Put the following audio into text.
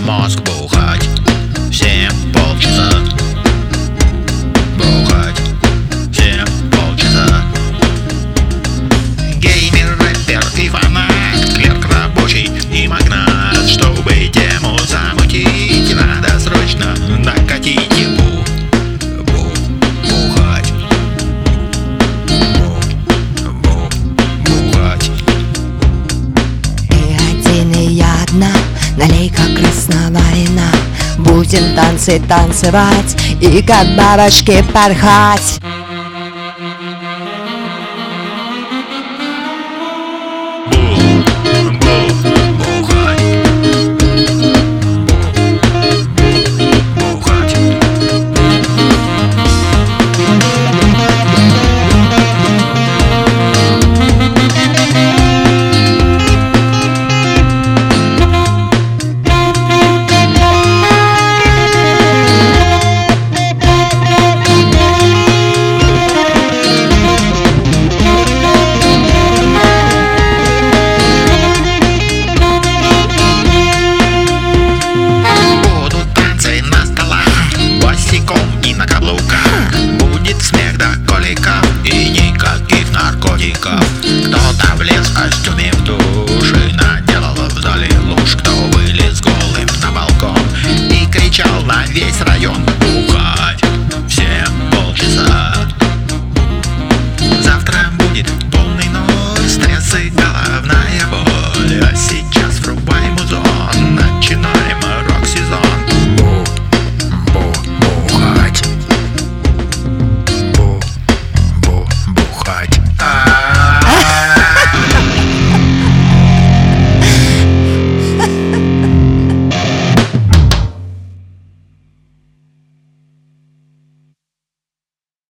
мозг бухать. Всем полчаса. Бухать. Всем полчаса. Геймер, рэпер и фанат, клерк рабочий и магнат. Чтобы тему замутить, надо срочно накатить ему. Бухать. Бухать. И один, и я одна, налей как красного вина. Будем танцы танцевать и как бабочки порхать.